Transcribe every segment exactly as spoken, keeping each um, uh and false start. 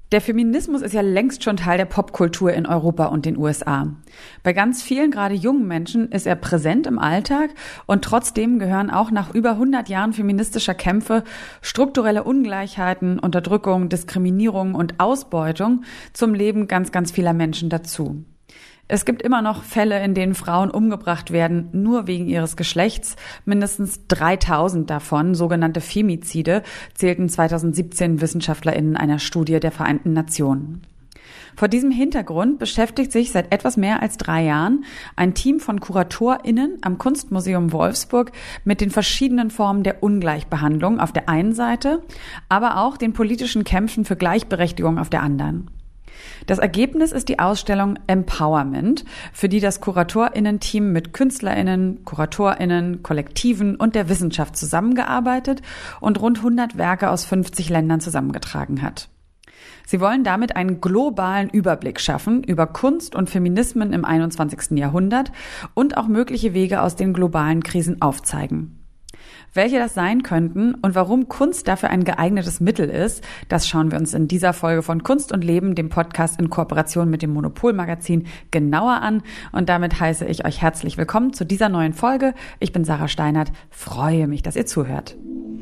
Der Feminismus ist ja längst schon Teil der Popkultur in Europa und den U S A. Bei ganz vielen, gerade jungen Menschen, ist er präsent im Alltag und trotzdem gehören auch nach über hundert Jahren feministischer Kämpfe strukturelle Ungleichheiten, Unterdrückung, Diskriminierung und Ausbeutung zum Leben ganz, ganz vieler Menschen dazu. Es gibt immer noch Fälle, in denen Frauen umgebracht werden, nur wegen ihres Geschlechts. Mindestens dreitausend davon, sogenannte Femizide, zählten zweitausendsiebzehn WissenschaftlerInnen einer Studie der Vereinten Nationen. Vor diesem Hintergrund beschäftigt sich seit etwas mehr als drei Jahren ein Team von KuratorInnen am Kunstmuseum Wolfsburg mit den verschiedenen Formen der Ungleichbehandlung auf der einen Seite, aber auch den politischen Kämpfen für Gleichberechtigung auf der anderen. Das Ergebnis ist die Ausstellung Empowerment, für die das KuratorInnen-Team mit KünstlerInnen, KuratorInnen, Kollektiven und der Wissenschaft zusammengearbeitet und rund hundert Werke aus fünfzig Ländern zusammengetragen hat. Sie wollen damit einen globalen Überblick schaffen über Kunst und Feminismen im einundzwanzigsten Jahrhundert und auch mögliche Wege aus den globalen Krisen aufzeigen. Welche das sein könnten und warum Kunst dafür ein geeignetes Mittel ist, das schauen wir uns in dieser Folge von Kunst und Leben, dem Podcast in Kooperation mit dem Monopol-Magazin, genauer an. Und damit heiße ich euch herzlich willkommen zu dieser neuen Folge. Ich bin Sarah Steinert, freue mich, dass ihr zuhört.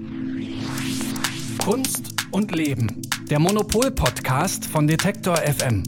Kunst und Leben, der Monopol-Podcast von Detektor F M.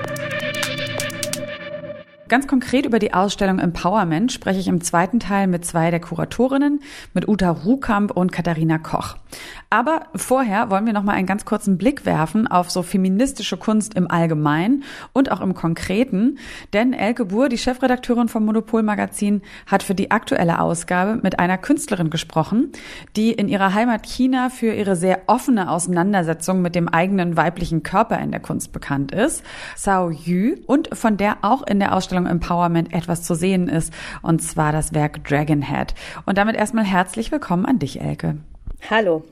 Ganz konkret über die Ausstellung Empowerment spreche ich im zweiten Teil mit zwei der Kuratorinnen, mit Uta Ruhkamp und Katharina Koch. Aber vorher wollen wir noch mal einen ganz kurzen Blick werfen auf so feministische Kunst im Allgemeinen und auch im Konkreten. Denn Elke Buhr, die Chefredakteurin vom Monopol-Magazin, hat für die aktuelle Ausgabe mit einer Künstlerin gesprochen, die in ihrer Heimat China für ihre sehr offene Auseinandersetzung mit dem eigenen weiblichen Körper in der Kunst bekannt ist, Cao Yu, und von der auch in der Ausstellung Empowerment etwas zu sehen ist, und zwar das Werk Dragonhead. Und damit erstmal herzlich willkommen an dich, Elke. Hallo.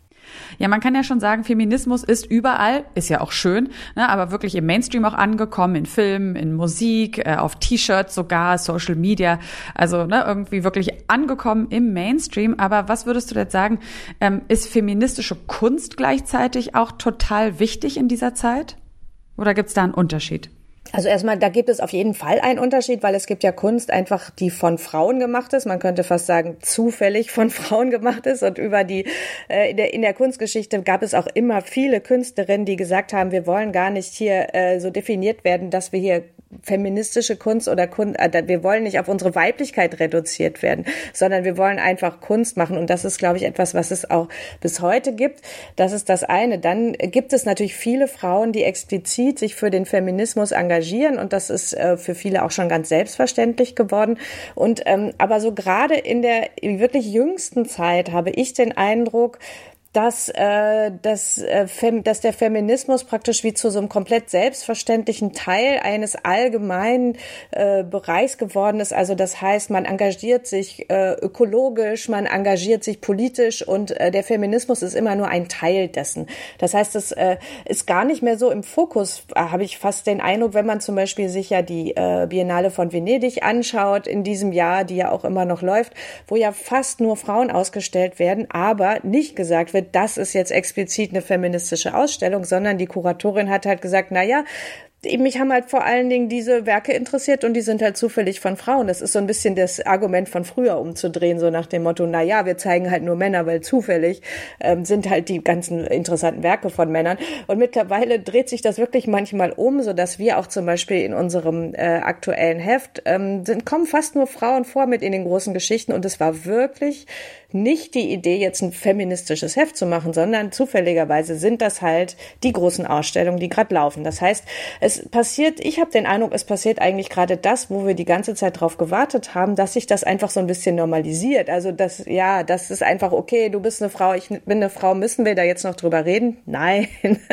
Ja, man kann ja schon sagen, Feminismus ist überall, ist ja auch schön, ne, aber wirklich im Mainstream auch angekommen, in Filmen, in Musik, äh, auf T-Shirts sogar, Social Media, also ne, irgendwie wirklich angekommen im Mainstream. Aber was würdest du jetzt sagen, ähm, ist feministische Kunst gleichzeitig auch total wichtig in dieser Zeit? Oder gibt es da einen Unterschied? Also erstmal, da gibt es auf jeden Fall einen Unterschied, weil es gibt ja Kunst einfach, die von Frauen gemacht ist. Man könnte fast sagen, zufällig von Frauen gemacht ist. Und über die, äh, in der, in der Kunstgeschichte gab es auch immer viele Künstlerinnen, die gesagt haben, wir wollen gar nicht hier äh, so definiert werden, dass wir hier feministische Kunst oder Kunst, äh, wir wollen nicht auf unsere Weiblichkeit reduziert werden, sondern wir wollen einfach Kunst machen. Und das ist, glaube ich, etwas, was es auch bis heute gibt. Das ist das eine. Dann gibt es natürlich viele Frauen, die explizit sich für den Feminismus engagieren. Und das ist äh, für viele auch schon ganz selbstverständlich geworden. Und ähm, aber so gerade in der wirklich jüngsten Zeit habe ich den Eindruck, dass, äh, dass, äh, Fem- dass der Feminismus praktisch wie zu so einem komplett selbstverständlichen Teil eines allgemeinen äh, Bereichs geworden ist. Also das heißt, man engagiert sich äh, ökologisch, man engagiert sich politisch und äh, der Feminismus ist immer nur ein Teil dessen. Das heißt, es äh, ist gar nicht mehr so im Fokus, äh, habe ich fast den Eindruck, wenn man zum Beispiel sich ja die äh, Biennale von Venedig anschaut in diesem Jahr, die ja auch immer noch läuft, wo ja fast nur Frauen ausgestellt werden, aber nicht gesagt wird, das ist jetzt explizit eine feministische Ausstellung, sondern die Kuratorin hat halt gesagt, na ja, mich haben halt vor allen Dingen diese Werke interessiert und die sind halt zufällig von Frauen. Das ist so ein bisschen das Argument von früher umzudrehen, so nach dem Motto, na ja, wir zeigen halt nur Männer, weil zufällig ähm, sind halt die ganzen interessanten Werke von Männern. Und mittlerweile dreht sich das wirklich manchmal um, so dass wir auch zum Beispiel in unserem äh, aktuellen Heft ähm, sind, kommen fast nur Frauen vor mit in den großen Geschichten und es war wirklich nicht die Idee, jetzt ein feministisches Heft zu machen, sondern zufälligerweise sind das halt die großen Ausstellungen, die gerade laufen. Das heißt, es passiert, ich habe den Eindruck, es passiert eigentlich gerade das, wo wir die ganze Zeit drauf gewartet haben, dass sich das einfach so ein bisschen normalisiert. Also das, ja, das ist einfach, okay, du bist eine Frau, ich bin eine Frau, müssen wir da jetzt noch drüber reden? Nein,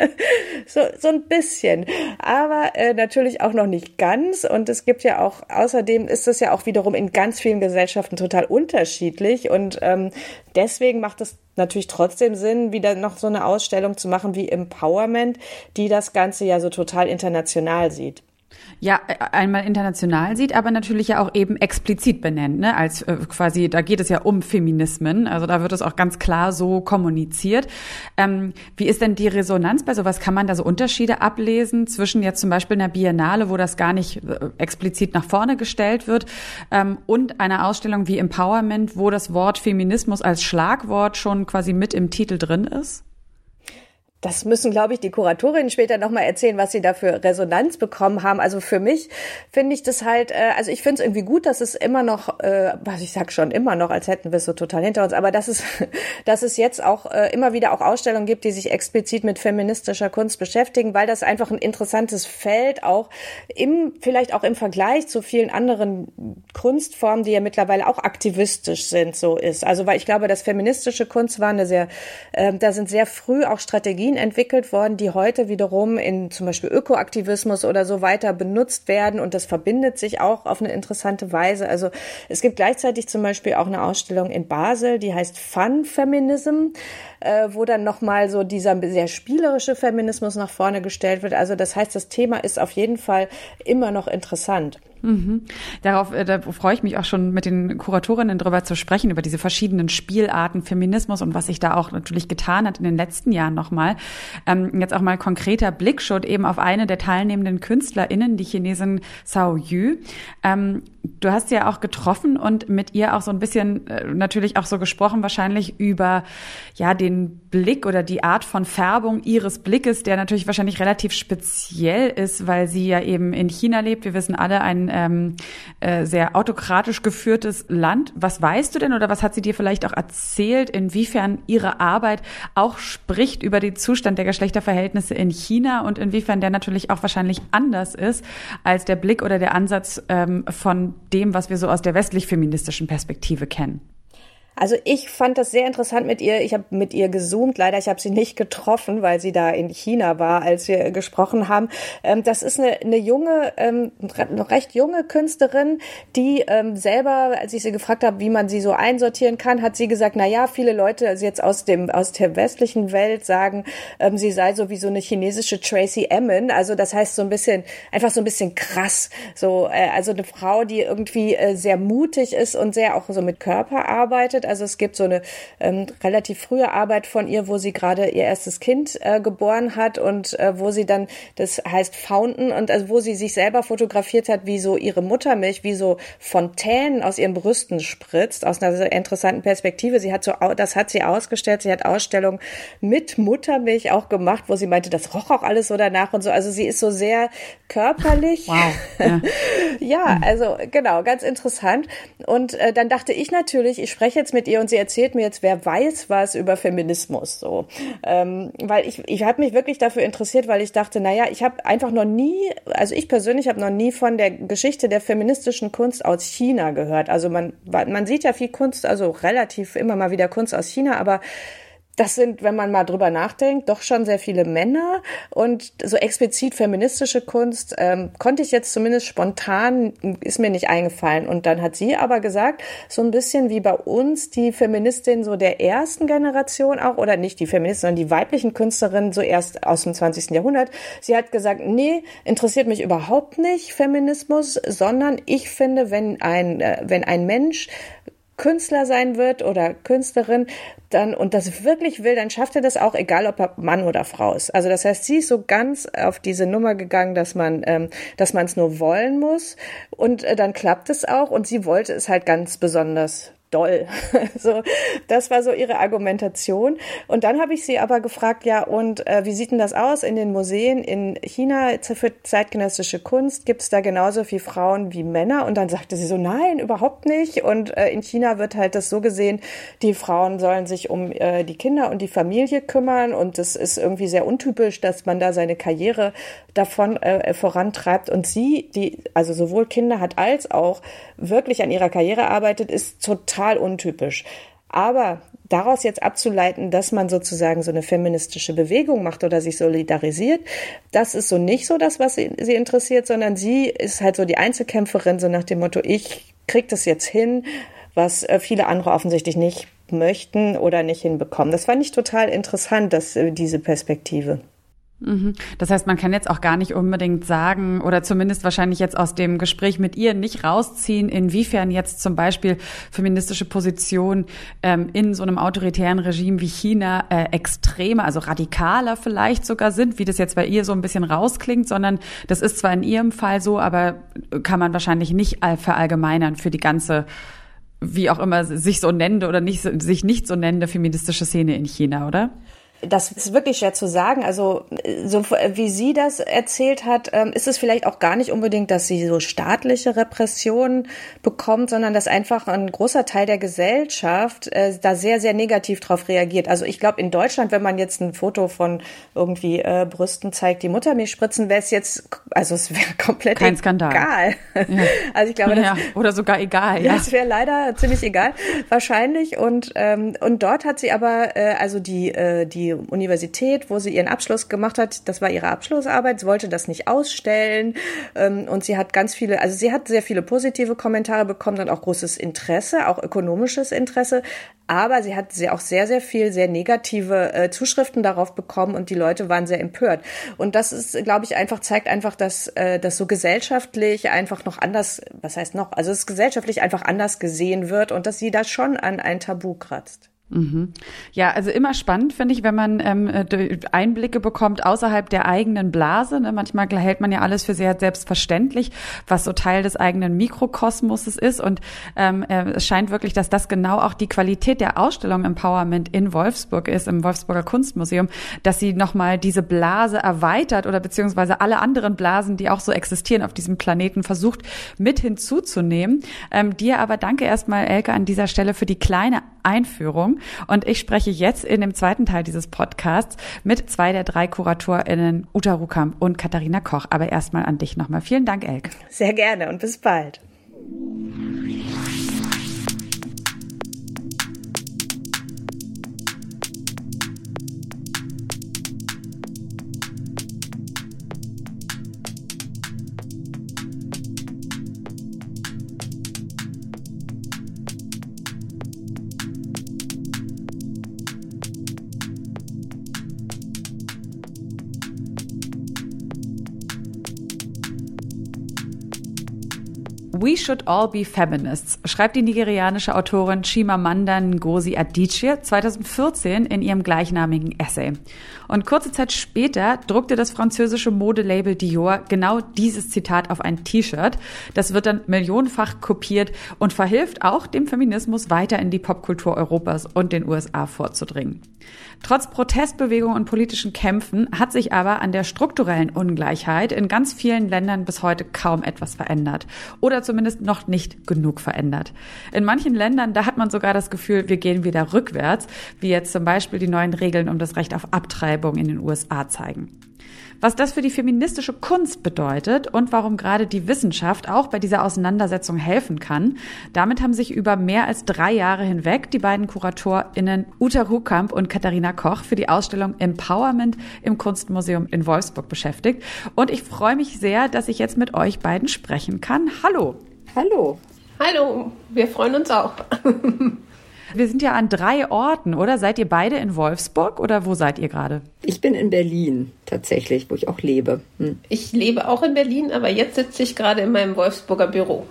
so, so ein bisschen. Aber äh, natürlich auch noch nicht ganz. Und es gibt ja auch, außerdem ist es ja auch wiederum in ganz vielen Gesellschaften total unterschiedlich und ähm, deswegen macht es natürlich trotzdem Sinn, wieder noch so eine Ausstellung zu machen wie Empowerment, die das Ganze ja so total international sieht. Ja, einmal international sieht, aber natürlich ja auch eben explizit benennt, ne? Als äh, quasi, da geht es ja um Feminismen, also da wird es auch ganz klar so kommuniziert. Ähm, wie ist denn die Resonanz bei sowas? Kann man da so Unterschiede ablesen zwischen jetzt zum Beispiel einer Biennale, wo das gar nicht äh, explizit nach vorne gestellt wird, ähm, und einer Ausstellung wie Empowerment, wo das Wort Feminismus als Schlagwort schon quasi mit im Titel drin ist? Das müssen, glaube ich, die Kuratorinnen später nochmal erzählen, was sie da für Resonanz bekommen haben. Also für mich finde ich das halt, äh, also ich finde es irgendwie gut, dass es immer noch, äh, was ich sag schon immer noch, als hätten wir es so total hinter uns, aber dass es, dass es jetzt auch äh, immer wieder auch Ausstellungen gibt, die sich explizit mit feministischer Kunst beschäftigen, weil das einfach ein interessantes Feld auch im, vielleicht auch im Vergleich zu vielen anderen Kunstformen, die ja mittlerweile auch aktivistisch sind, so ist. Also weil ich glaube, dass feministische Kunst war eine sehr, äh, da sind sehr früh auch Strategien entwickelt worden, die heute wiederum in zum Beispiel Ökoaktivismus oder so weiter benutzt werden, und das verbindet sich auch auf eine interessante Weise. Also es gibt gleichzeitig zum Beispiel auch eine Ausstellung in Basel, die heißt Fun Feminism, äh, wo dann nochmal so dieser sehr spielerische Feminismus nach vorne gestellt wird. Also das heißt, das Thema ist auf jeden Fall immer noch interessant. Mhm. Darauf äh, da freue ich mich auch schon, mit den Kuratorinnen drüber zu sprechen, über diese verschiedenen Spielarten Feminismus und was sich da auch natürlich getan hat in den letzten Jahren nochmal. Ähm, jetzt auch mal konkreter Blickschutz eben auf eine der teilnehmenden KünstlerInnen, die Chinesin Cao Yu. Ähm, du hast sie ja auch getroffen und mit ihr auch so ein bisschen äh, natürlich auch so gesprochen, wahrscheinlich über ja den Blick oder die Art von Färbung ihres Blickes, der natürlich wahrscheinlich relativ speziell ist, weil sie ja eben in China lebt. Wir wissen alle, ein ähm, äh, sehr autokratisch geführtes Land. Was weißt du denn oder was hat sie dir vielleicht auch erzählt, inwiefern ihre Arbeit auch spricht über den Zustand der Geschlechterverhältnisse in China und inwiefern der natürlich auch wahrscheinlich anders ist als der Blick oder der Ansatz ähm, von dem, was wir so aus der westlich-feministischen Perspektive kennen? Also ich fand das sehr interessant mit ihr. Ich habe mit ihr gezoomt. Leider, ich habe sie nicht getroffen, weil sie da in China war, als wir gesprochen haben. Ähm, das ist eine, eine junge, ähm, noch recht junge Künstlerin, die ähm, selber, als ich sie gefragt habe, wie man sie so einsortieren kann, hat sie gesagt, na ja, viele Leute also jetzt aus dem aus der westlichen Welt sagen, ähm, sie sei so wie so eine chinesische Tracey Emin. Also das heißt so ein bisschen, einfach so ein bisschen krass. So, äh, also eine Frau, die irgendwie äh, sehr mutig ist und sehr auch so mit Körper arbeitet. Also es gibt so eine ähm, relativ frühe Arbeit von ihr, wo sie gerade ihr erstes Kind äh, geboren hat und äh, wo sie dann, das heißt Fountain, und also wo sie sich selber fotografiert hat, wie so ihre Muttermilch, wie so Fontänen aus ihren Brüsten spritzt, aus einer sehr interessanten Perspektive. Sie hat so, das hat sie ausgestellt, sie hat Ausstellungen mit Muttermilch auch gemacht, wo sie meinte, das roch auch alles so danach und so. Also sie ist so sehr körperlich. Wow. Ja, ja, also genau, ganz interessant. Und äh, dann dachte ich natürlich, ich spreche jetzt mit ihr und sie erzählt mir jetzt, wer weiß was über Feminismus, so, ähm, weil ich ich habe mich wirklich dafür interessiert, weil ich dachte, naja, ich habe einfach noch nie, also ich persönlich habe noch nie von der Geschichte der feministischen Kunst aus China gehört. Also man man sieht ja viel Kunst, also relativ immer mal wieder Kunst aus China, aber das sind, wenn man mal drüber nachdenkt, doch schon sehr viele Männer, und so explizit feministische Kunst ähm, konnte ich jetzt zumindest spontan, ist mir nicht eingefallen. Und dann hat sie aber gesagt, so ein bisschen wie bei uns die Feministin so der ersten Generation auch, oder nicht die Feministin, sondern die weiblichen Künstlerinnen so erst aus dem zwanzigsten Jahrhundert. Sie hat gesagt, nee, interessiert mich überhaupt nicht Feminismus, sondern ich finde, wenn ein, äh, wenn ein Mensch Künstler sein wird oder Künstlerin, dann und das wirklich will, dann schafft er das auch, egal ob er Mann oder Frau ist. Also das heißt, sie ist so ganz auf diese Nummer gegangen, dass man, ähm, dass man es nur wollen muss, und äh, dann klappt es auch, und sie wollte es halt ganz besonders doll. So, das war so ihre Argumentation. Und dann habe ich sie aber gefragt, ja, und äh, wie sieht denn das aus in den Museen in China für zeitgenössische Kunst? Gibt es da genauso viele Frauen wie Männer? Und dann sagte sie so, nein, überhaupt nicht. Und äh, in China wird halt das so gesehen, die Frauen sollen sich um äh, die Kinder und die Familie kümmern, und das ist irgendwie sehr untypisch, dass man da seine Karriere davon äh, vorantreibt. Und sie, die also sowohl Kinder hat als auch wirklich an ihrer Karriere arbeitet, ist total untypisch. Aber daraus jetzt abzuleiten, dass man sozusagen so eine feministische Bewegung macht oder sich solidarisiert, das ist so nicht so das, was sie, sie interessiert, sondern sie ist halt so die Einzelkämpferin, so nach dem Motto, ich krieg das jetzt hin, was viele andere offensichtlich nicht möchten oder nicht hinbekommen. Das fand ich total interessant, dass, diese Perspektive. Das heißt, man kann jetzt auch gar nicht unbedingt sagen oder zumindest wahrscheinlich jetzt aus dem Gespräch mit ihr nicht rausziehen, inwiefern jetzt zum Beispiel feministische Positionen ähm, in so einem autoritären Regime wie China äh, extremer, also radikaler vielleicht sogar sind, wie das jetzt bei ihr so ein bisschen rausklingt, sondern das ist zwar in ihrem Fall so, aber kann man wahrscheinlich nicht verallgemeinern für die ganze, wie auch immer sich so nennende oder nicht, sich nicht so nennende feministische Szene in China, oder? Das ist wirklich schwer zu sagen. Also so wie sie das erzählt hat, ist es vielleicht auch gar nicht unbedingt, dass sie so staatliche Repressionen bekommt, sondern dass einfach ein großer Teil der Gesellschaft äh, da sehr, sehr negativ drauf reagiert. Also ich glaube, in Deutschland, wenn man jetzt ein Foto von irgendwie äh, Brüsten zeigt, die Muttermilch spritzen, wäre es jetzt, also es wäre komplett kein Skandal. Egal. Ja. Also ich glaube, das, ja, oder sogar egal. Ja, ja. es wäre leider ziemlich egal, wahrscheinlich. Und ähm, und dort hat sie aber äh, also die äh, die Universität, wo sie ihren Abschluss gemacht hat, das war ihre Abschlussarbeit, sie wollte das nicht ausstellen ähm, und sie hat ganz viele, also sie hat sehr viele positive Kommentare bekommen und auch großes Interesse, auch ökonomisches Interesse, aber sie hat sehr, auch sehr, sehr viel, sehr negative äh, Zuschriften darauf bekommen und die Leute waren sehr empört. Und das ist, glaube ich, einfach, zeigt einfach, dass äh, das so gesellschaftlich einfach noch anders, was heißt noch, also es gesellschaftlich einfach anders gesehen wird und dass sie da schon an ein Tabu kratzt. Mhm. Ja, also immer spannend, finde ich, wenn man ähm, Einblicke bekommt außerhalb der eigenen Blase. Ne? Manchmal hält man ja alles für sehr selbstverständlich, was so Teil des eigenen Mikrokosmoses ist. Und ähm, es scheint wirklich, dass das genau auch die Qualität der Ausstellung Empowerment in Wolfsburg ist, im Wolfsburger Kunstmuseum, dass sie nochmal diese Blase erweitert oder beziehungsweise alle anderen Blasen, die auch so existieren auf diesem Planeten, versucht mit hinzuzunehmen. Ähm, dir aber danke erstmal, Elke, an dieser Stelle für die kleine Einführung. Und ich spreche jetzt in dem zweiten Teil dieses Podcasts mit zwei der drei KuratorInnen, Uta Rukamp und Katharina Koch. Aber erstmal an dich nochmal. Vielen Dank, Elke. Sehr gerne und bis bald. We should all be feminists, schreibt die nigerianische Autorin Chimamanda Ngozi Adichie zwanzig vierzehn in ihrem gleichnamigen Essay. Und kurze Zeit später druckte das französische Modelabel Dior genau dieses Zitat auf ein T-Shirt. Das wird dann millionenfach kopiert und verhilft auch dem Feminismus weiter in die Popkultur Europas und den U S A vorzudringen. Trotz Protestbewegungen und politischen Kämpfen hat sich aber an der strukturellen Ungleichheit in ganz vielen Ländern bis heute kaum etwas verändert. Oder zumindest noch nicht genug verändert. In manchen Ländern, da hat man sogar das Gefühl, wir gehen wieder rückwärts, wie jetzt zum Beispiel die neuen Regeln um das Recht auf Abtreibung in den U S A zeigen. Was das für die feministische Kunst bedeutet und warum gerade die Wissenschaft auch bei dieser Auseinandersetzung helfen kann, damit haben sich über mehr als drei Jahre hinweg die beiden KuratorInnen Uta Rukamp und Katharina Koch für die Ausstellung Empowerment im Kunstmuseum in Wolfsburg beschäftigt. Und ich freue mich sehr, dass ich jetzt mit euch beiden sprechen kann. Hallo. Hallo. Hallo, wir freuen uns auch. Wir sind ja an drei Orten, oder? Seid ihr beide in Wolfsburg oder wo seid ihr gerade? Ich bin in Berlin tatsächlich, wo ich auch lebe. Hm. Ich lebe auch in Berlin, aber jetzt sitze ich gerade in meinem Wolfsburger Büro.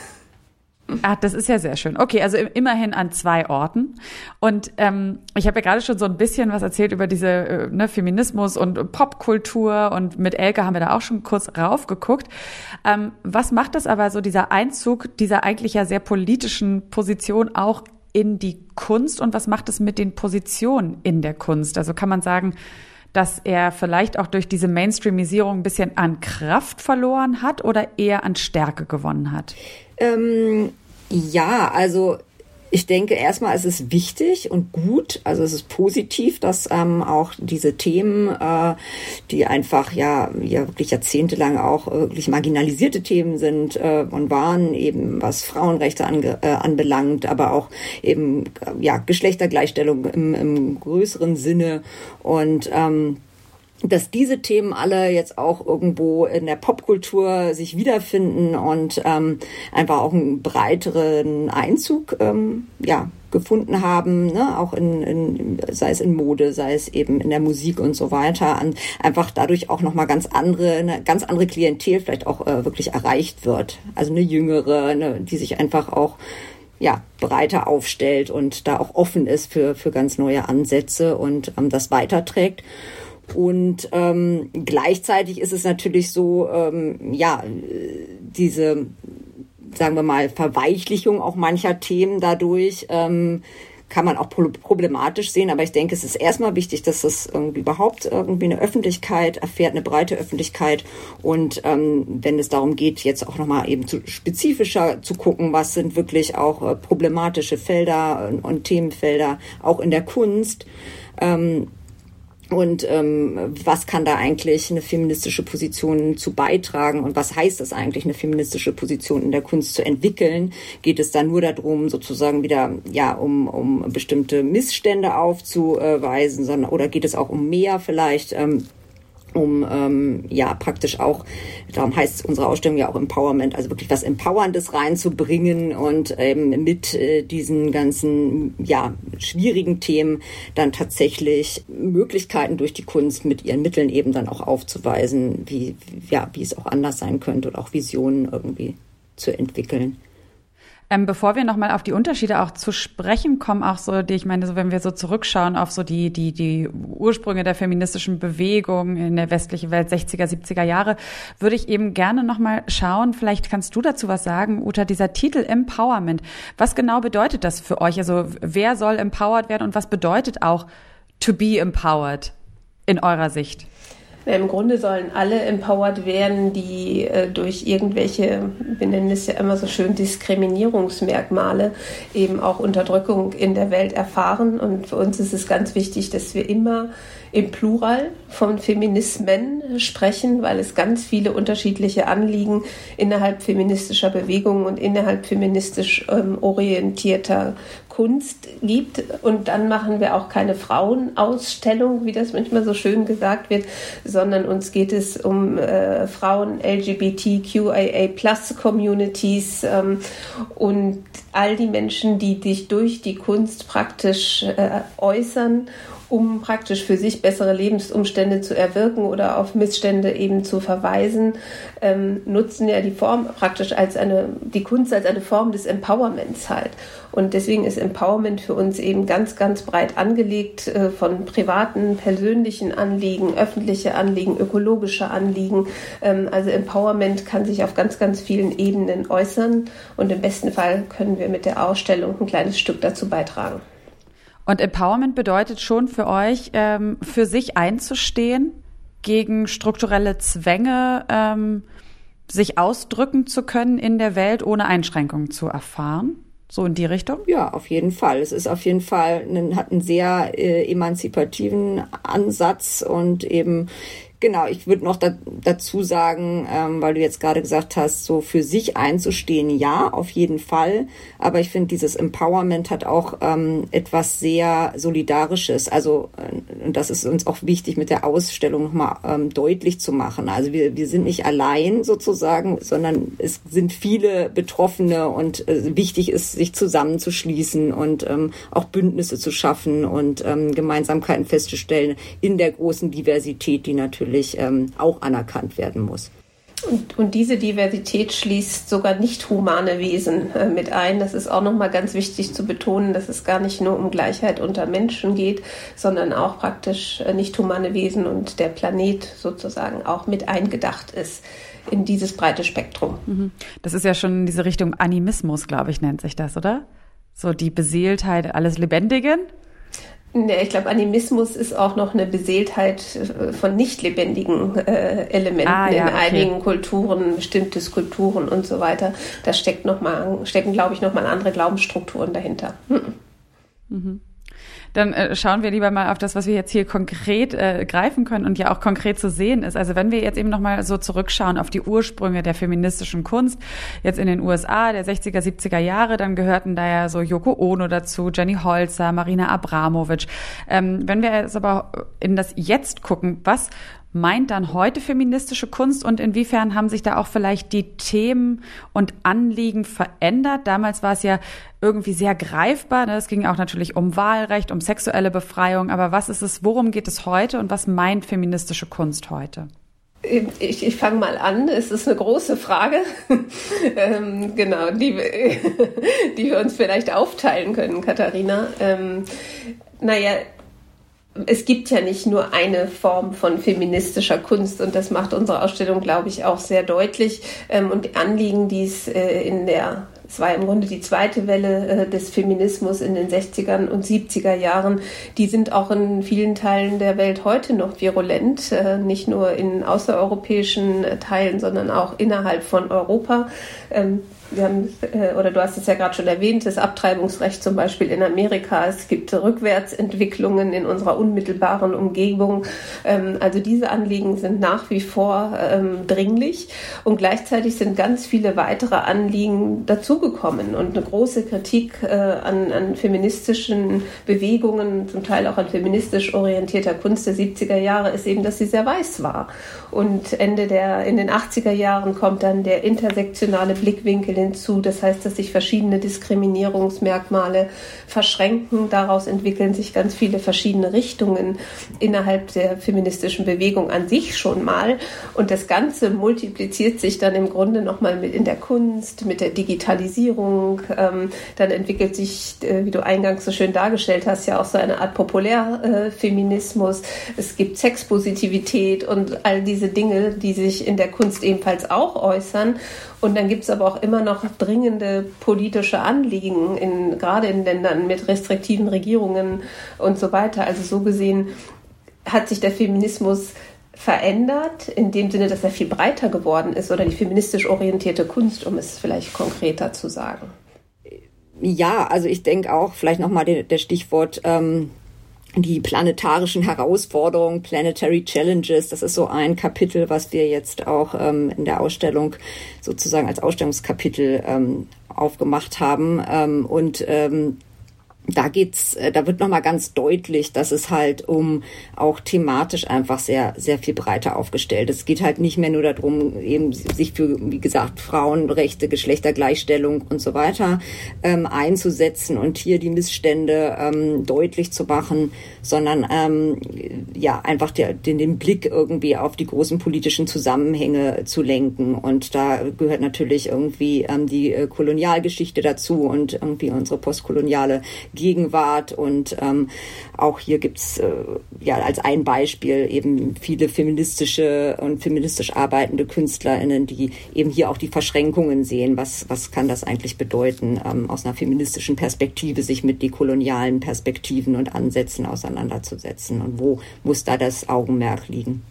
Ach, das ist ja sehr schön. Okay, also immerhin an zwei Orten. Und ähm, ich habe ja gerade schon so ein bisschen was erzählt über diese äh, ne, Feminismus und Popkultur und mit Elke haben wir da auch schon kurz raufgeguckt. Ähm, was macht das aber so, dieser Einzug dieser eigentlich ja sehr politischen Position auch in die Kunst und was macht es mit den Positionen in der Kunst? Also kann man sagen, dass er vielleicht auch durch diese Mainstreamisierung ein bisschen an Kraft verloren hat oder eher an Stärke gewonnen hat? Ähm, ja, also ich denke erstmal, es ist wichtig und gut, also es ist positiv, dass ähm, auch diese Themen, äh, die einfach ja ja wirklich jahrzehntelang auch äh, wirklich marginalisierte Themen sind äh, und waren, eben was Frauenrechte ange, äh, anbelangt, aber auch eben ja Geschlechtergleichstellung im, im größeren Sinne und ähm, dass diese Themen alle jetzt auch irgendwo in der Popkultur sich wiederfinden und ähm, einfach auch einen breiteren Einzug ähm, ja, gefunden haben, ne? Auch in, in, sei es in Mode, sei es eben in der Musik und so weiter, und einfach dadurch auch nochmal ganz andere, eine ganz andere Klientel vielleicht auch äh, wirklich erreicht wird. Also eine jüngere, eine, die sich einfach auch ja, breiter aufstellt und da auch offen ist für, für ganz neue Ansätze und ähm, das weiterträgt. Und ähm, gleichzeitig ist es natürlich so, ähm, ja, diese, sagen wir mal, Verweichlichung auch mancher Themen dadurch ähm, kann man auch problematisch sehen. Aber ich denke, es ist erstmal wichtig, dass das irgendwie überhaupt irgendwie eine Öffentlichkeit erfährt, eine breite Öffentlichkeit. Und ähm, wenn es darum geht, jetzt auch nochmal eben zu spezifischer zu gucken, was sind wirklich auch äh, problematische Felder und, und Themenfelder, auch in der Kunst, ähm, und ähm, was kann da eigentlich eine feministische Position zu beitragen und was heißt es eigentlich, eine feministische Position in der Kunst zu entwickeln? Geht es da nur darum, sozusagen wieder ja um um bestimmte Missstände aufzuweisen, sondern oder geht es auch um mehr vielleicht? Ähm, um ähm, ja praktisch auch, darum heißt unsere Ausstellung ja auch Empowerment, also wirklich was Empowerndes reinzubringen und ähm, mit äh, diesen ganzen ja schwierigen Themen dann tatsächlich Möglichkeiten durch die Kunst mit ihren Mitteln eben dann auch aufzuweisen, wie ja wie es auch anders sein könnte und auch Visionen irgendwie zu entwickeln. Ähm, bevor wir nochmal auf die Unterschiede auch zu sprechen kommen, auch so, die, ich meine, so wenn wir so zurückschauen auf so die, die, die Ursprünge der feministischen Bewegung in der westlichen Welt, sechziger, siebziger Jahre, würde ich eben gerne nochmal schauen, vielleicht kannst du dazu was sagen, Uta, dieser Titel Empowerment. Was genau bedeutet das für euch? Also, wer soll empowered werden und was bedeutet auch to be empowered in eurer Sicht? Im Grunde sollen alle empowered werden, die äh, durch irgendwelche, wir nennen es ja immer so schön, Diskriminierungsmerkmale eben auch Unterdrückung in der Welt erfahren. Und für uns ist es ganz wichtig, dass wir immer im Plural von Feminismen sprechen, weil es ganz viele unterschiedliche Anliegen innerhalb feministischer Bewegungen und innerhalb feministisch ähm, orientierter Kunst gibt. Und dann machen wir auch keine Frauenausstellung, wie das manchmal so schön gesagt wird, sondern uns geht es um äh, Frauen, L G B T Q I A plus Communities ähm, und all die Menschen, die sich durch die Kunst praktisch äh, äußern, um praktisch für sich bessere Lebensumstände zu erwirken oder auf Missstände eben zu verweisen, ähm, nutzen ja die Form praktisch als eine, die Kunst als eine Form des Empowerments halt. Und deswegen ist Empowerment für uns eben ganz, ganz breit angelegt, äh, von privaten, persönlichen Anliegen, öffentliche Anliegen, ökologische Anliegen. Ähm, also Empowerment kann sich auf ganz, ganz vielen Ebenen äußern und im besten Fall können wir mit der Ausstellung ein kleines Stück dazu beitragen. Und Empowerment bedeutet schon für euch, ähm, für sich einzustehen, gegen strukturelle Zwänge, ähm, sich ausdrücken zu können in der Welt, ohne Einschränkungen zu erfahren? So in die Richtung? Ja, auf jeden Fall. Es ist auf jeden Fall, ein, hat einen sehr äh, emanzipativen Ansatz und eben genau, ich würde noch da, dazu sagen, ähm, weil du jetzt gerade gesagt hast, so für sich einzustehen, ja, auf jeden Fall. Aber ich finde, dieses Empowerment hat auch ähm, etwas sehr Solidarisches. Also, äh, und das ist uns auch wichtig, mit der Ausstellung nochmal ähm, deutlich zu machen. Also wir, wir sind nicht allein sozusagen, sondern es sind viele Betroffene und äh, wichtig ist, sich zusammenzuschließen und ähm, auch Bündnisse zu schaffen und ähm, Gemeinsamkeiten festzustellen in der großen Diversität, die natürlich Ähm, auch anerkannt werden muss. Und, und diese Diversität schließt sogar nicht humane Wesen äh, mit ein. Das ist auch nochmal ganz wichtig zu betonen, dass es gar nicht nur um Gleichheit unter Menschen geht, sondern auch praktisch äh, nicht humane Wesen und der Planet sozusagen auch mit eingedacht ist in dieses breite Spektrum. Das ist ja schon in diese Richtung Animismus, glaube ich, nennt sich das, oder? So die Beseeltheit alles Lebendigen. Ja, ich glaube, Animismus ist auch noch eine Beseeltheit von nicht lebendigen äh, Elementen ah, ja, in okay. einigen Kulturen, bestimmte Skulpturen und so weiter. Da steckt noch mal, stecken, glaube ich, nochmal andere Glaubensstrukturen dahinter. Hm. Mhm. Dann äh, schauen wir lieber mal auf das, was wir jetzt hier konkret äh, greifen können und ja auch konkret zu sehen ist. Also wenn wir jetzt eben nochmal so zurückschauen auf die Ursprünge der feministischen Kunst, jetzt in den U S A der sechziger, siebziger Jahre, dann gehörten da ja so Yoko Ono dazu, Jenny Holzer, Marina Abramovic. Ähm, wenn wir jetzt aber in das Jetzt gucken, was meint dann heute feministische Kunst und inwiefern haben sich da auch vielleicht die Themen und Anliegen verändert? Damals war es ja irgendwie sehr greifbar. Ne? Es ging auch natürlich um Wahlrecht, um sexuelle Befreiung. Aber was ist es, worum geht es heute und was meint feministische Kunst heute? Ich, ich fange mal an. Es ist eine große Frage, ähm, genau, die, die wir uns vielleicht aufteilen können, Katharina. Ähm, naja, es gibt ja nicht nur eine Form von feministischer Kunst und das macht unsere Ausstellung, glaube ich, auch sehr deutlich. Und die Anliegen, die es in der, es war im Grunde die zweite Welle des Feminismus in den sechzigern und siebziger Jahren, die sind auch in vielen Teilen der Welt heute noch virulent, nicht nur in außereuropäischen Teilen, sondern auch innerhalb von Europa. Wir haben, oder du hast es ja gerade schon erwähnt, das Abtreibungsrecht zum Beispiel in Amerika. Es gibt Rückwärtsentwicklungen in unserer unmittelbaren Umgebung. Also diese Anliegen sind nach wie vor dringlich und gleichzeitig sind ganz viele weitere Anliegen dazugekommen und eine große Kritik an, an feministischen Bewegungen, zum Teil auch an feministisch orientierter Kunst der siebziger Jahre ist eben, dass sie sehr weiß war. Und Ende der, in den achtziger Jahren kommt dann der intersektionale Blickwinkel hinzu. Das heißt, dass sich verschiedene Diskriminierungsmerkmale verschränken. Daraus entwickeln sich ganz viele verschiedene Richtungen innerhalb der feministischen Bewegung an sich schon mal. Und das Ganze multipliziert sich dann im Grunde nochmal mit in der Kunst, mit der Digitalisierung. Ähm, dann entwickelt sich, äh, wie du eingangs so schön dargestellt hast, ja auch so eine Art Populärfeminismus. Äh, es gibt Sexpositivität und all diese Dinge, die sich in der Kunst ebenfalls auch äußern. Und dann gibt es aber auch immer noch dringende politische Anliegen, in, gerade in Ländern mit restriktiven Regierungen und so weiter. Also so gesehen hat sich der Feminismus verändert, in dem Sinne, dass er viel breiter geworden ist, oder die feministisch orientierte Kunst, um es vielleicht konkreter zu sagen. Ja, also ich denke auch, vielleicht nochmal der, der Stichwort ähm die planetarischen Herausforderungen, Planetary Challenges, das ist so ein Kapitel, was wir jetzt auch ähm, in der Ausstellung sozusagen als Ausstellungskapitel ähm, aufgemacht haben. Ähm, und ähm, da geht's, da wird nochmal ganz deutlich, dass es halt um auch thematisch einfach sehr, sehr viel breiter aufgestellt ist. Es geht halt nicht mehr nur darum, eben sich für, wie gesagt, Frauenrechte, Geschlechtergleichstellung und so weiter ähm, einzusetzen und hier die Missstände ähm, deutlich zu machen, sondern ähm, ja einfach der, den, den Blick irgendwie auf die großen politischen Zusammenhänge zu lenken. Und da gehört natürlich irgendwie ähm, die äh, Kolonialgeschichte dazu und irgendwie unsere postkoloniale Gegenwart und ähm, auch hier gibt's äh, ja als ein Beispiel eben viele feministische und feministisch arbeitende KünstlerInnen, die eben hier auch die Verschränkungen sehen. Was was kann das eigentlich bedeuten, ähm, aus einer feministischen Perspektive sich mit dekolonialen Perspektiven und Ansätzen auseinanderzusetzen und wo muss da das Augenmerk liegen?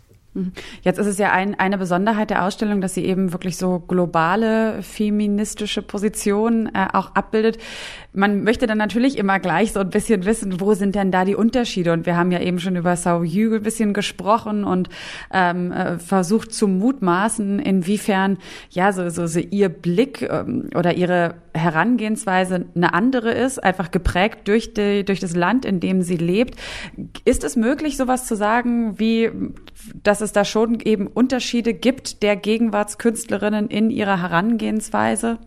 Jetzt ist es ja ein, eine Besonderheit der Ausstellung, dass sie eben wirklich so globale feministische Positionen äh, auch abbildet. Man möchte dann natürlich immer gleich so ein bisschen wissen, wo sind denn da die Unterschiede? Und wir haben ja eben schon über Sao Yu ein bisschen gesprochen und ähm, äh, versucht zu mutmaßen, inwiefern ja so, so, so ihr Blick ähm, oder ihre Herangehensweise eine andere ist, einfach geprägt durch die, durch das Land, in dem sie lebt. Ist es möglich, sowas zu sagen, wie dass es da schon eben Unterschiede gibt der Gegenwartskünstlerinnen in ihrer Herangehensweise,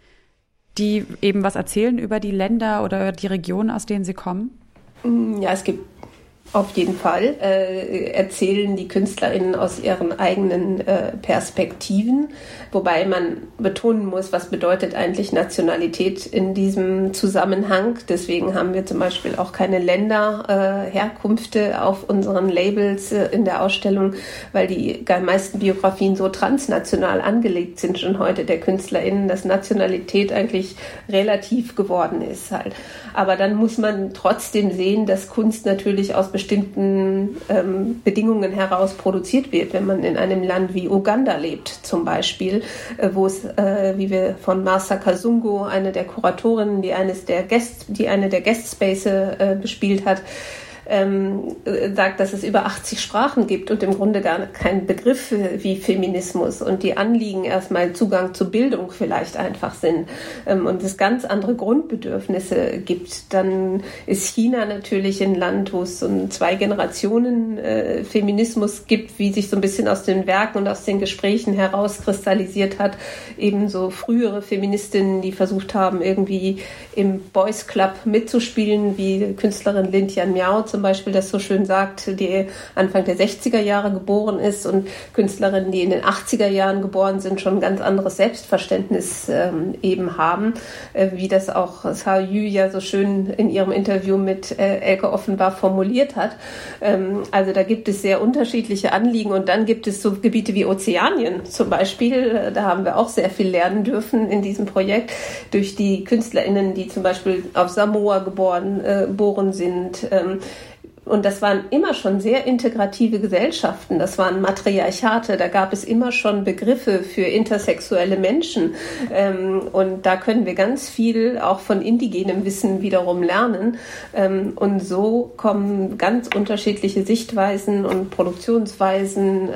die eben was erzählen über die Länder oder die Regionen, aus denen sie kommen? Ja, es gibt auf jeden Fall. Äh, erzählen die KünstlerInnen aus ihren eigenen äh, Perspektiven, wobei man betonen muss, was bedeutet eigentlich Nationalität in diesem Zusammenhang. Deswegen haben wir zum Beispiel auch keine Länderherkünfte äh, auf unseren Labels äh, in der Ausstellung, weil die meisten Biografien so transnational angelegt sind schon heute der KünstlerInnen, dass Nationalität eigentlich relativ geworden ist halt. Aber dann muss man trotzdem sehen, dass Kunst natürlich aus bestimmten ähm, Bedingungen heraus produziert wird. Wenn man in einem Land wie Uganda lebt zum Beispiel, äh, wo es, äh, wie wir von Martha Kazungu, eine der Kuratorinnen, die, eines der Guest, die eine der Guest-Space äh, bespielt hat, Ähm, sagt, dass es über achtzig Sprachen gibt und im Grunde gar kein Begriff wie Feminismus und die Anliegen erstmal Zugang zur Bildung vielleicht einfach sind ähm, und es ganz andere Grundbedürfnisse gibt, dann ist China natürlich ein Land, wo es so einen zwei Generationen äh, Feminismus gibt, wie sich so ein bisschen aus den Werken und aus den Gesprächen herauskristallisiert hat, eben so frühere Feministinnen, die versucht haben, irgendwie im Boys Club mitzuspielen, wie Künstlerin Lin Tian Miao zum Beispiel das so schön sagt, die Anfang der sechziger Jahre geboren ist und Künstlerinnen, die in den achtziger Jahren geboren sind, schon ein ganz anderes Selbstverständnis ähm, eben haben, äh, wie das auch Cao Yu ja so schön in ihrem Interview mit äh, Elke Offenbar formuliert hat. Ähm, also da gibt es sehr unterschiedliche Anliegen und dann gibt es so Gebiete wie Ozeanien zum Beispiel, äh, da haben wir auch sehr viel lernen dürfen in diesem Projekt durch die KünstlerInnen, die zum Beispiel auf Samoa geboren, äh, geboren sind. Ähm, Und das waren immer schon sehr integrative Gesellschaften, das waren Matriarchate, da gab es immer schon Begriffe für intersexuelle Menschen. Und da können wir ganz viel auch von indigenem Wissen wiederum lernen. Und so kommen ganz unterschiedliche Sichtweisen und Produktionsweisen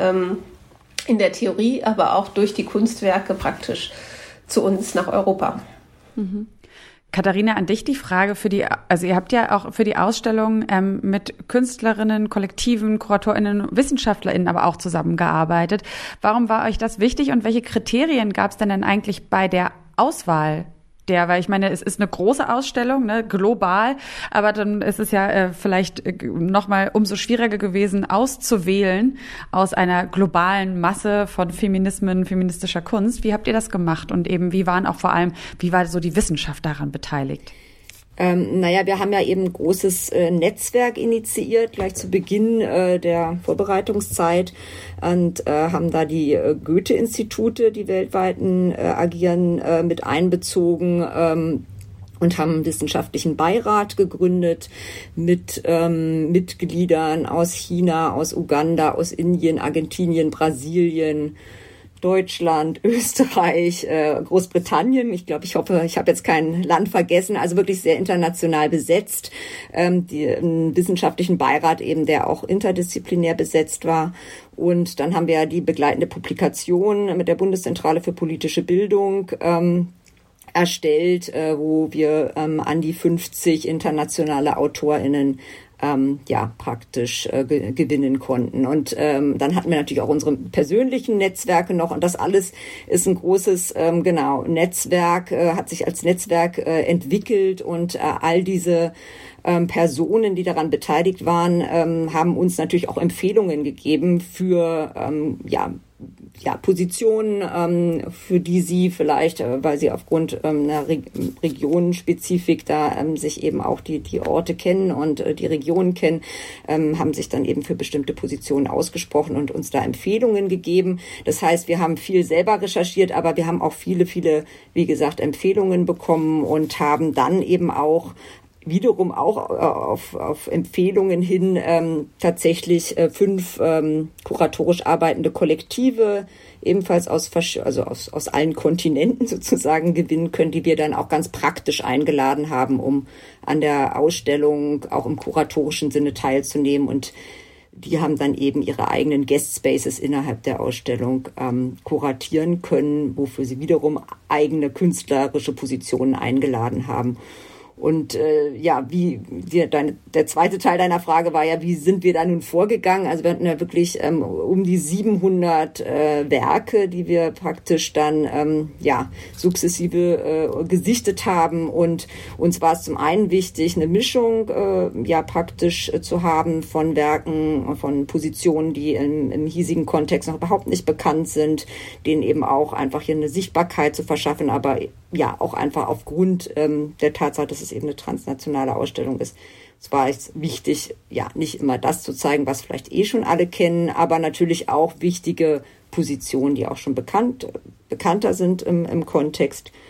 in der Theorie, aber auch durch die Kunstwerke praktisch zu uns nach Europa. Mhm. Katharina, an dich die Frage für die, also ihr habt ja auch für die Ausstellung ähm, mit Künstlerinnen, Kollektiven, KuratorInnen, WissenschaftlerInnen aber auch zusammengearbeitet. Warum war euch das wichtig und welche Kriterien gab es denn dann eigentlich bei der Auswahl der, weil ich meine, es ist eine große Ausstellung, ne, global, aber dann ist es ja äh, vielleicht äh, nochmal umso schwieriger gewesen, auszuwählen aus einer globalen Masse von Feminismen, feministischer Kunst. Wie habt ihr das gemacht und eben, wie waren auch vor allem, wie war so die Wissenschaft daran beteiligt? Ähm, naja, wir haben ja eben ein großes äh, Netzwerk initiiert, gleich zu Beginn äh, der Vorbereitungszeit und äh, haben da die äh, Goethe-Institute, die weltweiten äh, agieren, äh, mit einbezogen ähm, und haben einen wissenschaftlichen Beirat gegründet mit ähm, Mitgliedern aus China, aus Uganda, aus Indien, Argentinien, Brasilien, Deutschland, Österreich, äh, Großbritannien. Ich glaube, ich hoffe, ich habe jetzt kein Land vergessen. Also wirklich sehr international besetzt. Ähm, die, einen wissenschaftlichen Beirat eben, der auch interdisziplinär besetzt war. Und dann haben wir die begleitende Publikation mit der Bundeszentrale für politische Bildung ähm, erstellt, äh, wo wir ähm, an die fünfzig internationale AutorInnen Ähm, ja, praktisch äh, ge- gewinnen konnten. Und ähm, dann hatten wir natürlich auch unsere persönlichen Netzwerke noch und das alles ist ein großes, ähm, genau, Netzwerk, äh, hat sich als Netzwerk äh, entwickelt und äh, all diese ähm, Personen, die daran beteiligt waren, ähm, haben uns natürlich auch Empfehlungen gegeben für, ähm, ja, ja, Positionen, ähm, für die sie vielleicht, äh, weil sie aufgrund ähm, einer Re- Regionenspezifik da ähm, sich eben auch die die Orte kennen und äh, die Regionen kennen, ähm, haben sich dann eben für bestimmte Positionen ausgesprochen und uns da Empfehlungen gegeben. Das heißt, wir haben viel selber recherchiert, aber wir haben auch viele, viele, wie gesagt, Empfehlungen bekommen und haben dann eben auch wiederum auch auf, auf Empfehlungen hin ähm, tatsächlich äh, fünf ähm, kuratorisch arbeitende Kollektive ebenfalls aus, also aus, aus allen Kontinenten sozusagen gewinnen können, die wir dann auch ganz praktisch eingeladen haben, um an der Ausstellung auch im kuratorischen Sinne teilzunehmen. Und die haben dann eben ihre eigenen Guest Spaces innerhalb der Ausstellung ähm, kuratieren können, wofür sie wiederum eigene künstlerische Positionen eingeladen haben. Und äh, ja, wie wir deine, der zweite Teil deiner Frage war ja, wie sind wir da nun vorgegangen? Also wir hatten ja wirklich ähm, um die siebenhundert äh, Werke, die wir praktisch dann ähm, ja sukzessive äh, gesichtet haben. Und uns war es zum einen wichtig, eine Mischung äh, ja praktisch äh, zu haben von Werken, von Positionen, die im, im hiesigen Kontext noch überhaupt nicht bekannt sind, denen eben auch einfach hier eine Sichtbarkeit zu verschaffen, aber ja auch einfach aufgrund ähm, der Tatsache, dass es eben eine transnationale Ausstellung ist. Es war jetzt wichtig, ja, nicht immer das zu zeigen, was vielleicht eh schon alle kennen, aber natürlich auch wichtige Positionen, die auch schon bekannt, bekannter sind im, im Kontext.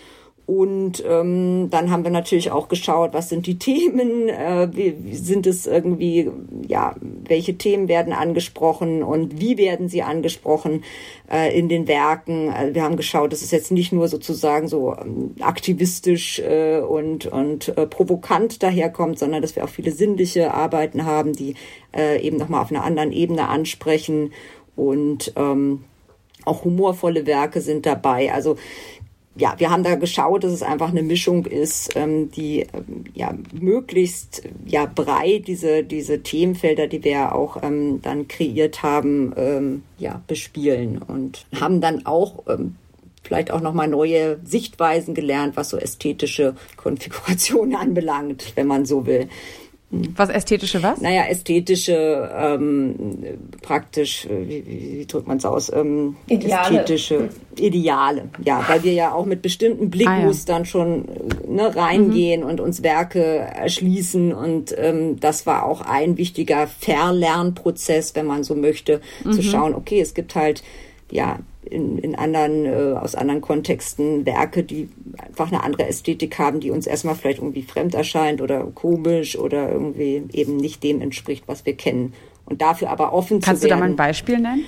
Und ähm, dann haben wir natürlich auch geschaut, was sind die Themen, äh, wie, wie sind es irgendwie, ja, welche Themen werden angesprochen und wie werden sie angesprochen äh, in den Werken. Also wir haben geschaut, dass es jetzt nicht nur sozusagen so ähm, aktivistisch äh, und, und äh, provokant daherkommt, sondern dass wir auch viele sinnliche Arbeiten haben, die äh, eben nochmal auf einer anderen Ebene ansprechen und ähm, auch humorvolle Werke sind dabei. Also ja, wir haben da geschaut, dass es einfach eine Mischung ist, ähm, die ähm, ja möglichst ja breit diese diese Themenfelder, die wir ja auch ähm, dann kreiert haben, ähm, ja bespielen und haben dann auch ähm, vielleicht auch nochmal neue Sichtweisen gelernt, was so ästhetische Konfigurationen anbelangt, wenn man so will. Was ästhetische was? Naja, ästhetische, ähm, praktisch, wie, wie, wie drückt man es aus? Ähm, Ideale. Ästhetische Ideale, ja, weil wir ja auch mit bestimmten Blickmustern ah, ja. schon ne, reingehen mhm. und uns Werke erschließen und ähm, das war auch ein wichtiger Verlernprozess, wenn man so möchte, mhm. zu schauen, okay, es gibt halt, ja, in, in anderen, äh, aus anderen Kontexten Werke, die einfach eine andere Ästhetik haben, die uns erstmal vielleicht irgendwie fremd erscheint oder komisch oder irgendwie eben nicht dem entspricht, was wir kennen. Und dafür aber offen Kannst zu werden. Kannst du da mal ein Beispiel nennen?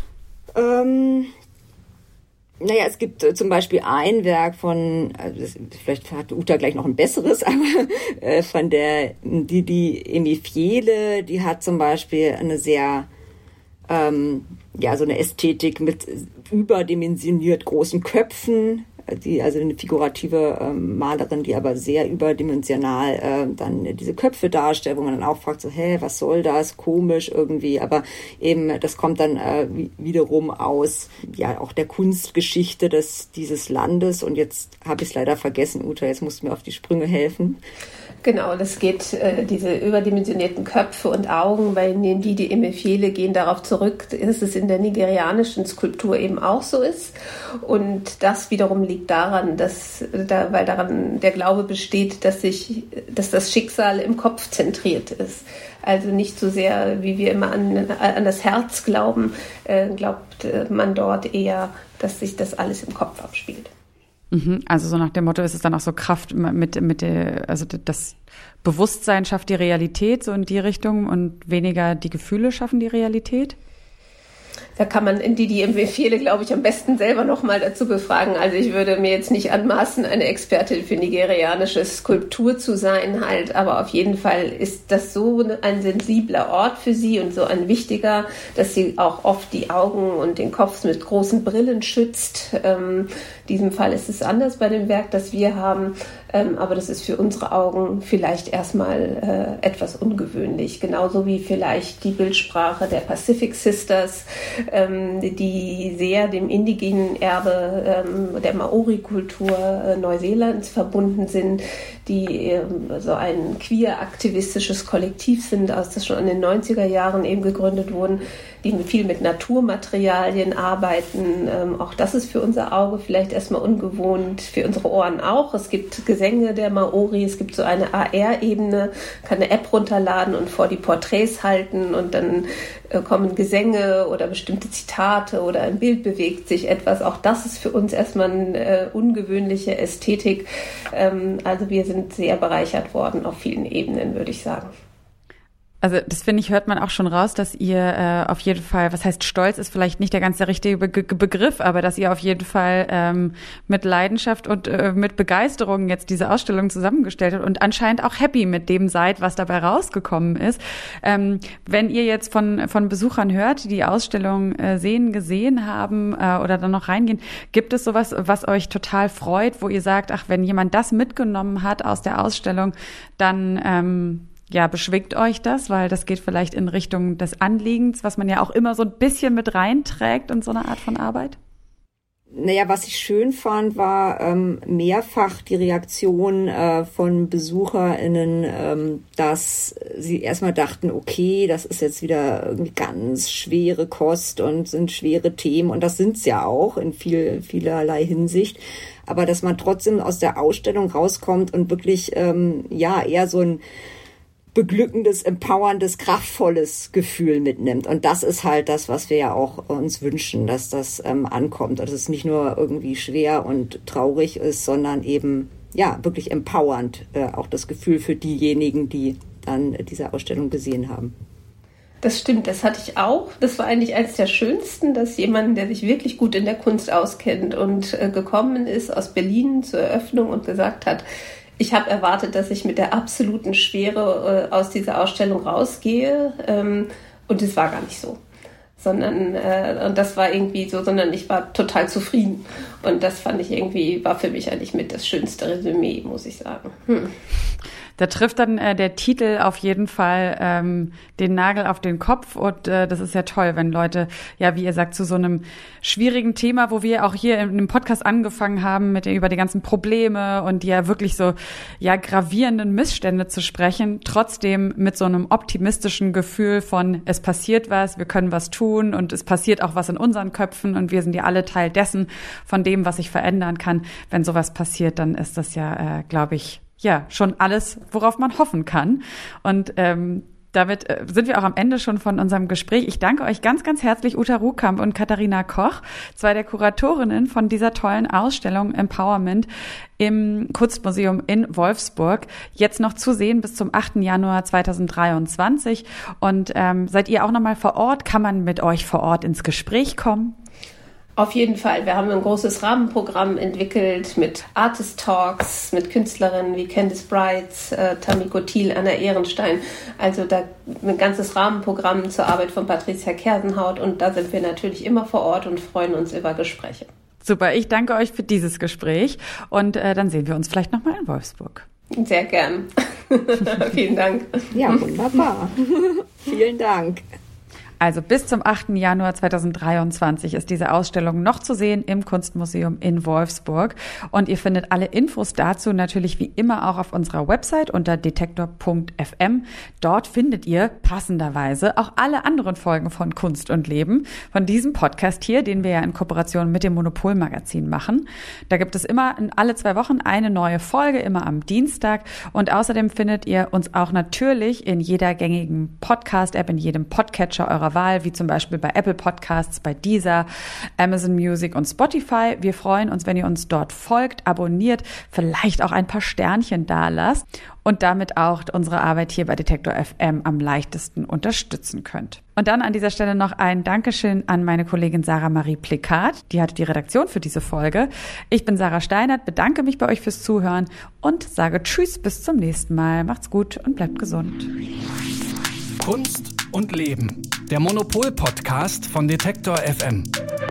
Ähm, naja, es gibt äh, zum Beispiel ein Werk von, also das, vielleicht hat Uta gleich noch ein besseres, aber äh, von der Didi Emefiele, die hat zum Beispiel eine sehr Ähm, ja, so eine Ästhetik mit überdimensioniert großen Köpfen, die, also eine figurative ähm, Malerin, die aber sehr überdimensional äh, dann diese Köpfe darstellt, wo man dann auch fragt, so, hä, was soll das? Komisch irgendwie, aber eben, das kommt dann äh, wiederum aus, ja, auch der Kunstgeschichte des, dieses Landes und jetzt habe ich es leider vergessen, Uta, jetzt musst du mir auf die Sprünge helfen. Genau, das geht, äh, diese überdimensionierten Köpfe und Augen bei Ndidi Emefiele gehen darauf zurück, dass es in der nigerianischen Skulptur eben auch so ist. Und das wiederum liegt daran, dass, da, weil daran der Glaube besteht, dass sich, dass das Schicksal im Kopf zentriert ist. Also nicht so sehr, wie wir immer an, an das Herz glauben, äh, glaubt man dort eher, dass sich das alles im Kopf abspielt. Also so nach dem Motto ist es dann auch so Kraft mit, mit der, also das Bewusstsein schafft die Realität so in die Richtung und weniger die Gefühle schaffen die Realität? Da kann man Ndidi Emefiele, glaube ich, am besten selber noch mal dazu befragen. Also ich würde mir jetzt nicht anmaßen, eine Expertin für nigerianische Skulptur zu sein, halt, aber auf jeden Fall ist das so ein sensibler Ort für sie und so ein wichtiger, dass sie auch oft die Augen und den Kopf mit großen Brillen schützt. Ähm, in diesem Fall ist es anders bei dem Werk, das wir haben, ähm, aber das ist für unsere Augen vielleicht erstmal äh, etwas ungewöhnlich. Genauso wie vielleicht die Bildsprache der Pacific Sisters, ähm, die sehr dem indigenen Erbe ähm, der Maori-Kultur äh, Neuseelands verbunden sind, die ähm, so ein queer-aktivistisches Kollektiv sind, aus das schon in den neunziger Jahren eben gegründet wurden, die viel mit Naturmaterialien arbeiten. Ähm, auch das ist für unser Auge vielleicht erstmal ungewohnt, für unsere Ohren auch. Es gibt Gesänge der Maori, es gibt so eine A R-Ebene, kann eine App runterladen und vor die Porträts halten und dann äh, kommen Gesänge oder bestimmte Zitate oder ein Bild bewegt sich etwas. Auch das ist für uns erstmal eine äh, ungewöhnliche Ästhetik. Ähm, also wir sind sehr bereichert worden auf vielen Ebenen, würde ich sagen. Also das finde ich, hört man auch schon raus, dass ihr äh, auf jeden Fall, was heißt Stolz, ist vielleicht nicht der ganz der richtige Be- Begriff, aber dass ihr auf jeden Fall ähm, mit Leidenschaft und äh, mit Begeisterung jetzt diese Ausstellung zusammengestellt habt und anscheinend auch happy mit dem seid, was dabei rausgekommen ist. Ähm, wenn ihr jetzt von von Besuchern hört, die die Ausstellung äh, sehen, gesehen haben äh, oder dann noch reingehen, gibt es sowas, was euch total freut, wo ihr sagt, ach, wenn jemand das mitgenommen hat aus der Ausstellung, dann ähm, ja, beschwingt euch das, weil das geht vielleicht in Richtung des Anliegens, was man ja auch immer so ein bisschen mit reinträgt in so eine Art von Arbeit? Naja, was ich schön fand, war ähm, mehrfach die Reaktion äh, von BesucherInnen, ähm, dass sie erstmal dachten, okay, das ist jetzt wieder irgendwie ganz schwere Kost und sind schwere Themen und das sind's ja auch in viel, vielerlei Hinsicht. Aber dass man trotzdem aus der Ausstellung rauskommt und wirklich, ähm, ja, eher so ein beglückendes, empowerndes, kraftvolles Gefühl mitnimmt. Und das ist halt das, was wir ja auch uns wünschen, dass das ähm, ankommt. Dass es nicht nur irgendwie schwer und traurig ist, sondern eben ja wirklich empowernd, äh, auch das Gefühl für diejenigen, die dann diese Ausstellung gesehen haben. Das stimmt, das hatte ich auch. Das war eigentlich eines der schönsten, dass jemand, der sich wirklich gut in der Kunst auskennt und äh, gekommen ist aus Berlin zur Eröffnung und gesagt hat, ich habe erwartet, dass ich mit der absoluten Schwere äh, aus dieser Ausstellung rausgehe, ähm, und es war gar nicht so. Sondern, äh, und das war irgendwie so, sondern ich war total zufrieden. Und das fand ich irgendwie, war für mich eigentlich mit das schönste Resümee, muss ich sagen. Hm. Da trifft dann äh, der Titel auf jeden Fall ähm, den Nagel auf den Kopf und äh, das ist ja toll, wenn Leute, ja, wie ihr sagt, zu so einem schwierigen Thema, wo wir auch hier in dem Podcast angefangen haben, mit über die ganzen Probleme und die ja wirklich so, ja, gravierenden Missstände zu sprechen, trotzdem mit so einem optimistischen Gefühl von, es passiert was, wir können was tun und es passiert auch was in unseren Köpfen und wir sind ja alle Teil dessen, von dem, was sich verändern kann. Wenn sowas passiert, dann ist das ja, äh, glaube ich, ja, schon alles, worauf man hoffen kann. Und ähm, damit äh, sind wir auch am Ende schon von unserem Gespräch. Ich danke euch ganz, ganz herzlich, Uta Ruhkamp und Katharina Koch, zwei der Kuratorinnen von dieser tollen Ausstellung Empowerment im Kunstmuseum in Wolfsburg. Jetzt noch zu sehen bis zum achten Januar zweitausenddreiundzwanzig. Und ähm, seid ihr auch nochmal vor Ort? Kann man mit euch vor Ort ins Gespräch kommen? Auf jeden Fall. Wir haben ein großes Rahmenprogramm entwickelt mit Artist Talks, mit Künstlerinnen wie Candice Brights, äh, Tamiko Thiel, Anna Ehrenstein. Also da ein ganzes Rahmenprogramm zur Arbeit von Patricia Kersenhaut. Und da sind wir natürlich immer vor Ort und freuen uns über Gespräche. Super, ich danke euch für dieses Gespräch. Und äh, dann sehen wir uns vielleicht nochmal in Wolfsburg. Sehr gern. Vielen Dank. Ja, wunderbar. Vielen Dank. Also bis zum achten Januar zweitausenddreiundzwanzig ist diese Ausstellung noch zu sehen im Kunstmuseum in Wolfsburg. Und ihr findet alle Infos dazu natürlich wie immer auch auf unserer Website unter detektor punkt f m. Dort findet ihr passenderweise auch alle anderen Folgen von Kunst und Leben, von diesem Podcast hier, den wir ja in Kooperation mit dem Monopol-Magazin machen. Da gibt es immer alle zwei Wochen eine neue Folge, immer am Dienstag. Und außerdem findet ihr uns auch natürlich in jeder gängigen Podcast-App, in jedem Podcatcher eurer Wahl, wie zum Beispiel bei Apple Podcasts, bei Deezer, Amazon Music und Spotify. Wir freuen uns, wenn ihr uns dort folgt, abonniert, vielleicht auch ein paar Sternchen dalasst und damit auch unsere Arbeit hier bei Detektor F M am leichtesten unterstützen könnt. Und dann an dieser Stelle noch ein Dankeschön an meine Kollegin Sarah Marie Plikat, die hatte die Redaktion für diese Folge. Ich bin Sarah Steinert, bedanke mich bei euch fürs Zuhören und sage Tschüss, bis zum nächsten Mal. Macht's gut und bleibt gesund. Kunst und Leben. Der Monopol-Podcast von Detektor F M.